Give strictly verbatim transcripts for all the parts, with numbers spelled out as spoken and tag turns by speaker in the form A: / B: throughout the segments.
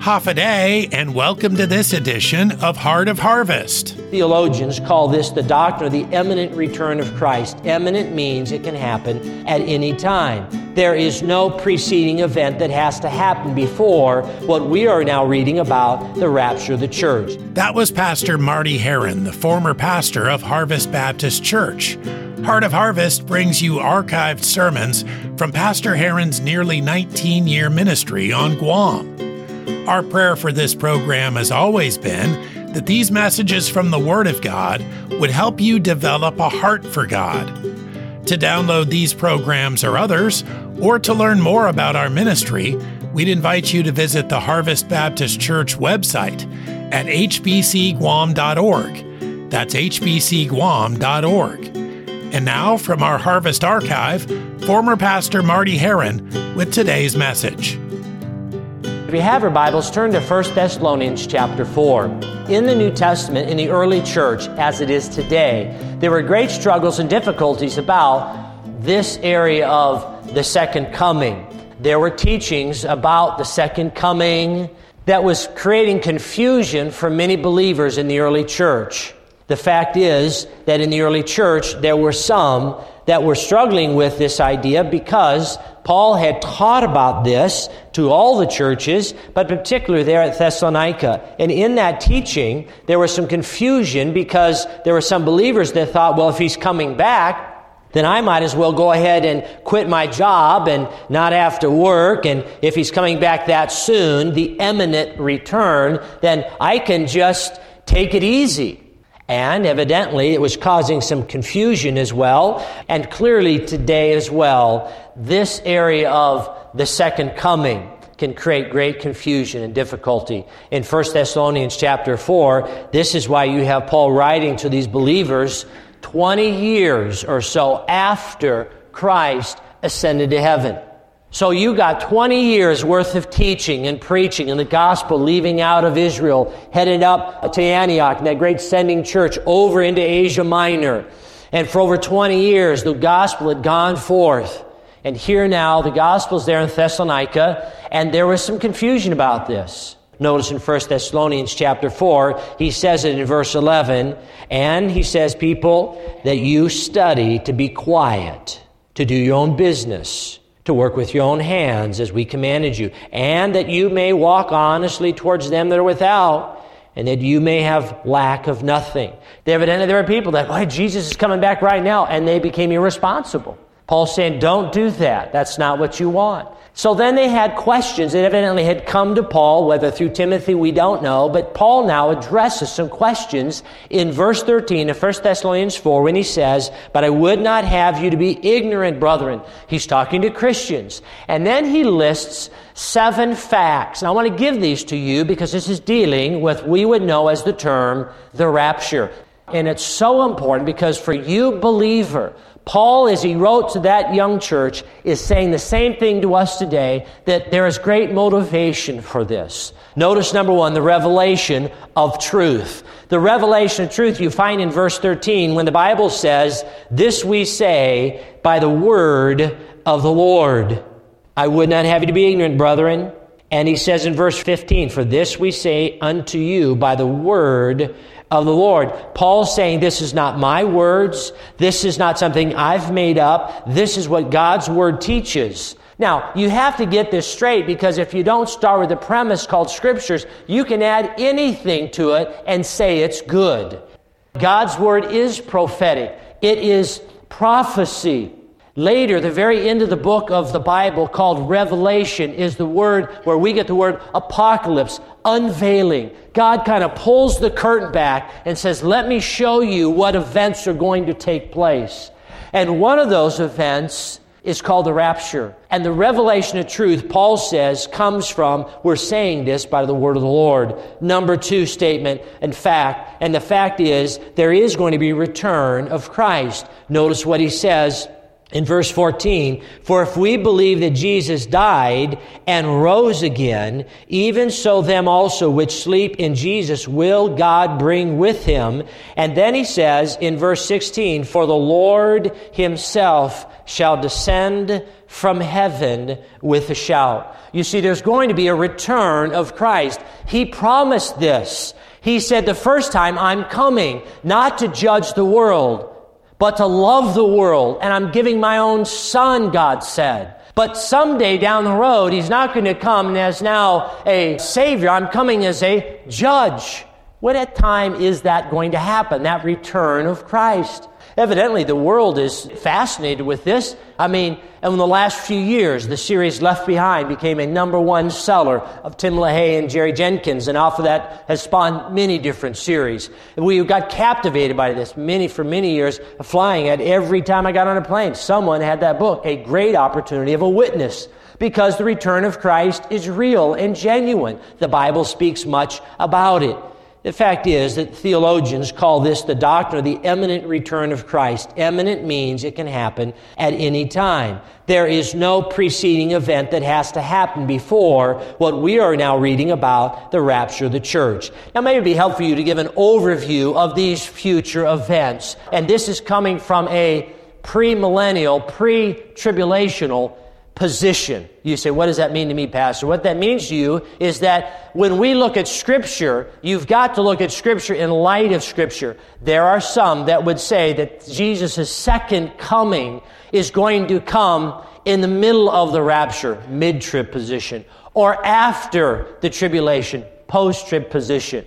A: Hafa and welcome to this edition of Heart of Harvest.
B: Theologians call this the doctrine of the imminent return of Christ. Imminent means it can happen at any time. There is no preceding event that has to happen before what we are now reading about, the rapture of the church.
A: That was Pastor Marty Heron, the former pastor of Harvest Baptist Church. Heart of Harvest brings you archived sermons from Pastor Heron's nearly nineteen-year ministry on Guam. Our prayer for this program has always been that these messages from the Word of God would help you develop a heart for God. To download these programs or others, or to learn more about our ministry, we'd invite you to visit the Harvest Baptist Church website at h b c guam dot org. That's h b c guam dot org. And now, from our Harvest Archive, former Pastor Marty Heron with today's message.
B: If you have your Bibles, turn to First Thessalonians chapter four. In the New Testament, in the early church, as it is today, there were great struggles and difficulties about this area of the second coming. There were teachings about the second coming that was creating confusion for many believers in the early church. The fact is that in the early church, there were some that were struggling with this idea because Paul had taught about this to all the churches, but particularly there at Thessalonica. And in that teaching, there was some confusion because there were some believers that thought, well, if he's coming back, then I might as well go ahead and quit my job and not have to work. And if he's coming back that soon, the imminent return, then I can just take it easy. And evidently, it was causing some confusion as well. And clearly today as well, this area of the second coming can create great confusion and difficulty. In First Thessalonians chapter four, this is why you have Paul writing to these believers twenty years or so after Christ ascended to heaven. So you got twenty years worth of teaching and preaching and the gospel leaving out of Israel, headed up to Antioch, and that great sending church over into Asia Minor. And for over twenty years, the gospel had gone forth. And here now, the gospel's there in Thessalonica, and there was some confusion about this. Notice in First Thessalonians chapter four, he says it in verse eleven, and he says, people, that you study to be quiet, to do your own business, to work with your own hands as we commanded you, and that you may walk honestly towards them that are without, and that you may have lack of nothing. Evidently there were people that, oh, Jesus is coming back right now, and they became irresponsible. Paul's saying, don't do that. That's not what you want. So then they had questions that evidently had come to Paul, whether through Timothy, we don't know, but Paul now addresses some questions in verse thirteen of First Thessalonians four when he says, but I would not have you to be ignorant, brethren. He's talking to Christians. And then he lists seven facts. And I want to give these to you because this is dealing with what we would know as the term, the rapture. And it's so important because for you, believer, Paul, as he wrote to that young church, is saying the same thing to us today, that there is great motivation for this. Notice, number one, the revelation of truth. The revelation of truth you find in verse thirteen when the Bible says, this we say by the word of the Lord. I would not have you to be ignorant, brethren. And he says in verse fifteen, for this we say unto you by the word of the Lord. Paul's saying this is not my words. This is not something I've made up. This is what God's word teaches. Now, you have to get this straight because if you don't start with the premise called Scriptures, you can add anything to it and say it's good. God's word is prophetic. It is prophecy. Later, the very end of the book of the Bible called Revelation is the word where we get the word apocalypse, unveiling. God kind of pulls the curtain back and says, let me show you what events are going to take place. And one of those events is called the rapture. And the revelation of truth, Paul says, comes from, we're saying this by the word of the Lord. Number two statement and fact. And the fact is, there is going to be return of Christ. Notice what he says in verse fourteen, for if we believe that Jesus died and rose again, even so them also which sleep in Jesus will God bring with him. And then he says in verse sixteen, for the Lord himself shall descend from heaven with a shout. You see, there's going to be a return of Christ. He promised this. He said the first time, I'm coming, not to judge the world, but to love the world. And I'm giving my own Son, God said. But someday down the road, He's not going to come as now a Savior. I'm coming as a judge. What time is that going to happen, that return of Christ? Evidently, the world is fascinated with this. I mean, in the last few years, the series Left Behind became a number one seller of Tim LaHaye and Jerry Jenkins, and off of that has spawned many different series. We got captivated by this many for many years, flying it every time I got on a plane. Someone had that book, a great opportunity of a witness, because the return of Christ is real and genuine. The Bible speaks much about it. The fact is that theologians call this the doctrine of the imminent return of Christ. Imminent means it can happen at any time. There is no preceding event that has to happen before what we are now reading about, the rapture of the church. Now, maybe it would be helpful for you to give an overview of these future events. And this is coming from a premillennial, pre-tribulational position. You say, what does that mean to me, Pastor? What that means to you is that when we look at Scripture, you've got to look at Scripture in light of Scripture. There are some that would say that Jesus' second coming is going to come in the middle of the rapture, mid-trib position, or after the tribulation, post-trib position.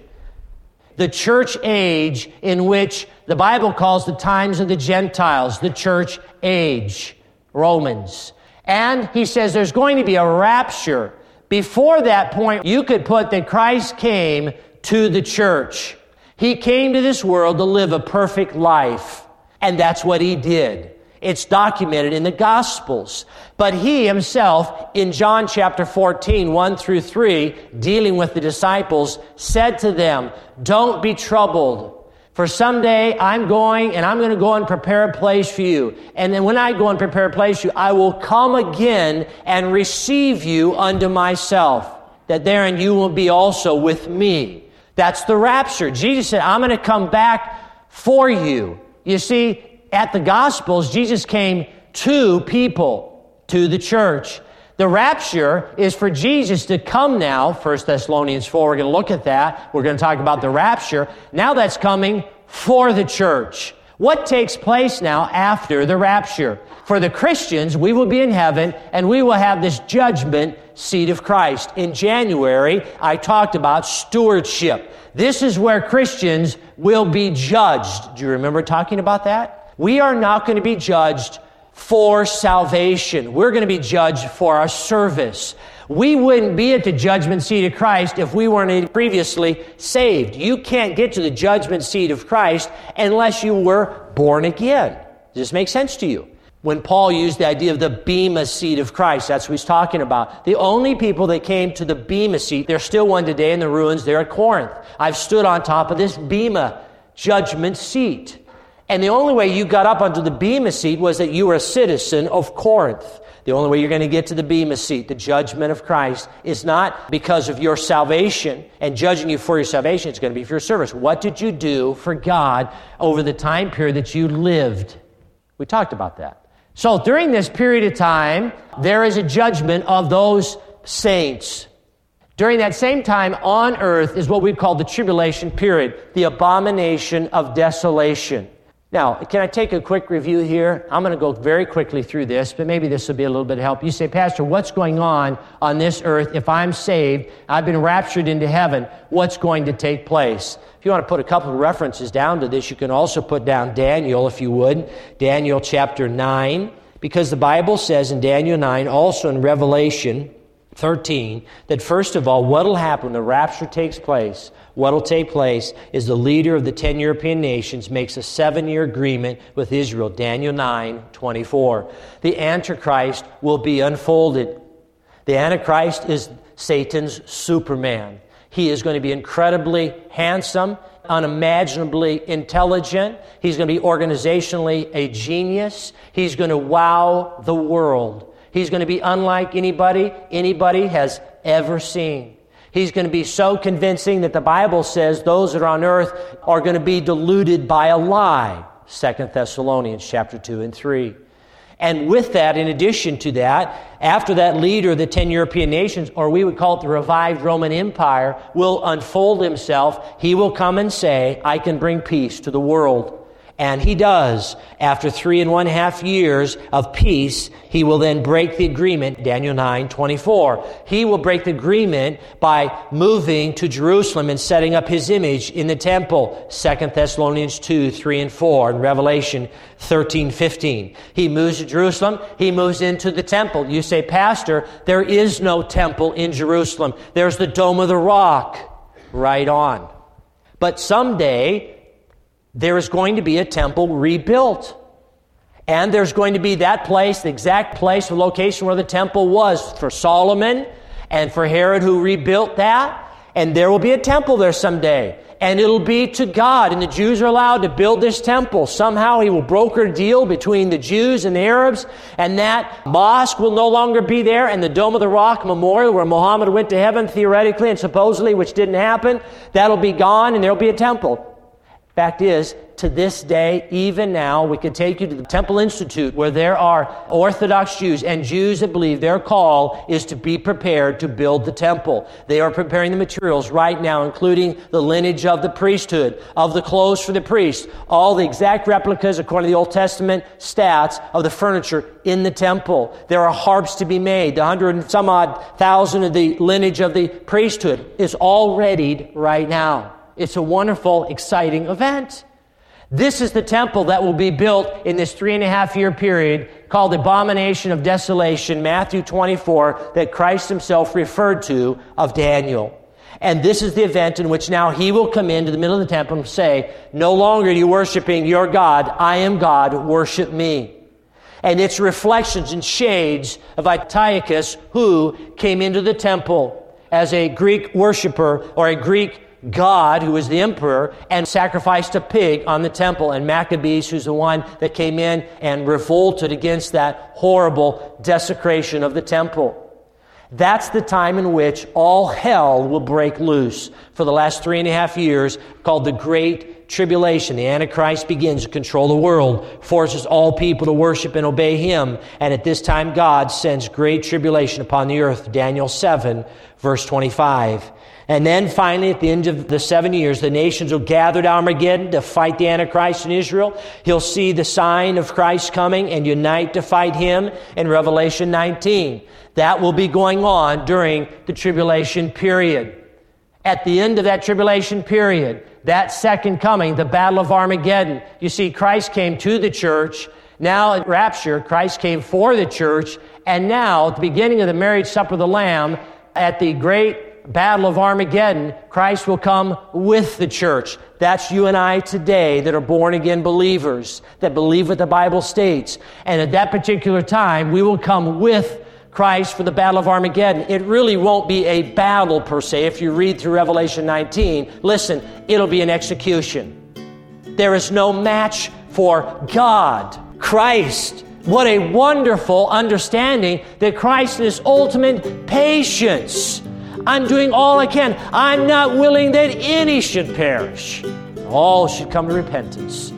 B: The church age in which the Bible calls the times of the Gentiles, the church age, Romans. And he says there's going to be a rapture. Before that point, you could put that Christ came to the church. He came to this world to live a perfect life. And that's what He did. It's documented in the Gospels. But He Himself, in John chapter fourteen, one through three, dealing with the disciples, said to them, don't be troubled. For someday I'm going and I'm going to go and prepare a place for you. And then when I go and prepare a place for you, I will come again and receive you unto myself, that therein you will be also with me. That's the rapture. Jesus said, I'm going to come back for you. You see, at the Gospels, Jesus came to people, to the church. The rapture is for Jesus to come now. First Thessalonians four, we're going to look at that. We're going to talk about the rapture. Now that's coming for the church. What takes place now after the rapture? For the Christians, we will be in heaven and we will have this judgment seat of Christ. In January, I talked about stewardship. This is where Christians will be judged. Do you remember talking about that? We are not going to be judged for salvation. We're going to be judged for our service. We wouldn't be at the judgment seat of Christ if we weren't previously saved. You can't get to the judgment seat of Christ unless you were born again. Does this make sense to you? When Paul used the idea of the bema seat of Christ, that's what he's talking about. The only people that came to the bema seat, there's still one today in the ruins there at Corinth. I've stood on top of this bema judgment seat. And the only way you got up onto the bema seat was that you were a citizen of Corinth. The only way you're going to get to the bema seat, the judgment of Christ, is not because of your salvation and judging you for your salvation. It's going to be for your service. What did you do for God over the time period that you lived? We talked about that. So during this period of time, there is a judgment of those saints. During that same time on earth is what we call the tribulation period, the abomination of desolation. Now, can I take a quick review here? I'm going to go very quickly through this, but maybe this will be a little bit of help. You say, Pastor, what's going on on this earth? If I'm saved, I've been raptured into heaven, what's going to take place? If you want to put a couple of references down to this, you can also put down Daniel, if you would. Daniel chapter nine, because the Bible says in Daniel nine, also in Revelation thirteen, that first of all, what will happen when the rapture takes place? What will take place is the leader of the ten European nations makes a seven-year agreement with Israel, Daniel nine twenty-four. The Antichrist will be unfolded. The Antichrist is Satan's Superman. He is going to be incredibly handsome, unimaginably intelligent. He's going to be organizationally a genius. He's going to wow the world. He's going to be unlike anybody anybody has ever seen. He's going to be so convincing that the Bible says those that are on earth are going to be deluded by a lie. Second Thessalonians chapter two and three. And with that, in addition to that, after that leader of the ten European nations, or we would call it the revived Roman Empire, will unfold himself, he will come and say, I can bring peace to the world. And he does. After three and one half years of peace, he will then break the agreement, Daniel nine twenty-four. He will break the agreement by moving to Jerusalem and setting up his image in the temple, Second Thessalonians two, three and four, and Revelation thirteen, fifteen. He moves to Jerusalem, he moves into the temple. You say, Pastor, there is no temple in Jerusalem. There's the Dome of the Rock. Right on. But someday, there is going to be a temple rebuilt. And there's going to be that place, the exact place, the location where the temple was for Solomon and for Herod who rebuilt that. And there will be a temple there someday. And it'll be to God. And the Jews are allowed to build this temple. Somehow he will broker a deal between the Jews and the Arabs. And that mosque will no longer be there. And the Dome of the Rock memorial where Muhammad went to heaven theoretically and supposedly, which didn't happen, that'll be gone and there'll be a temple. Fact is, to this day, even now, we could take you to the Temple Institute where there are Orthodox Jews and Jews that believe their call is to be prepared to build the temple. They are preparing the materials right now, including the lineage of the priesthood, of the clothes for the priests, all the exact replicas, according to the Old Testament stats, of the furniture in the temple. There are harps to be made. The hundred and some odd thousand of the lineage of the priesthood is all readied right now. It's a wonderful, exciting event. This is the temple that will be built in this three and a half year period called the Abomination of Desolation, Matthew twenty-four, that Christ himself referred to of Daniel. And this is the event in which now he will come into the middle of the temple and say, no longer are you worshiping your God, I am God, worship me. And it's reflections and shades of Antiochus, who came into the temple as a Greek worshiper or a Greek God, who was the emperor, and sacrificed a pig on the temple, and Maccabees, who's the one that came in and revolted against that horrible desecration of the temple. That's the time in which all hell will break loose for the last three and a half years, called the Great Tribulation. The Antichrist begins to control the world, forces all people to worship and obey him, and at this time God sends great tribulation upon the earth. Daniel seven, verse twenty-five. And then finally, at the end of the seven years, the nations will gather to Armageddon to fight the Antichrist in Israel. He'll see the sign of Christ coming and unite to fight him in Revelation nineteen. That will be going on during the tribulation period. At the end of that tribulation period, that second coming, the Battle of Armageddon, you see, Christ came to the church. Now at rapture, Christ came for the church. And now, at the beginning of the marriage supper of the Lamb, at the great Battle of Armageddon, Christ will come with the church. That's you and I today that are born-again believers, that believe what the Bible states. And at that particular time, we will come with Christ for the Battle of Armageddon. It really won't be a battle per se. If you read through Revelation nineteen, listen, it'll be an execution. There is no match for God, Christ. What a wonderful understanding that Christ in his ultimate patience. I'm doing all I can. I'm not willing that any should perish. All should come to repentance.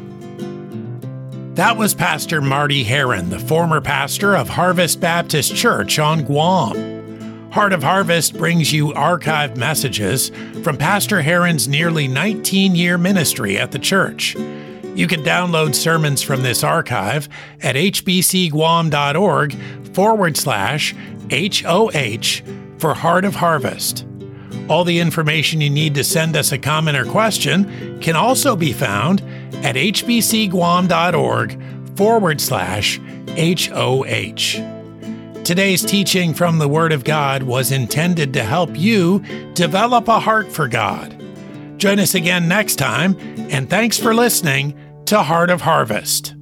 A: That was Pastor Marty Heron, the former pastor of Harvest Baptist Church on Guam. Heart of Harvest brings you archived messages from Pastor Heron's nearly nineteen-year ministry at the church. You can download sermons from this archive at hbcguam.org forward slash HOH for Heart of Harvest. All the information you need to send us a comment or question can also be found at hbcguam.org forward slash HOH. Today's teaching from the Word of God was intended to help you develop a heart for God. Join us again next time, and thanks for listening to Heart of Harvest.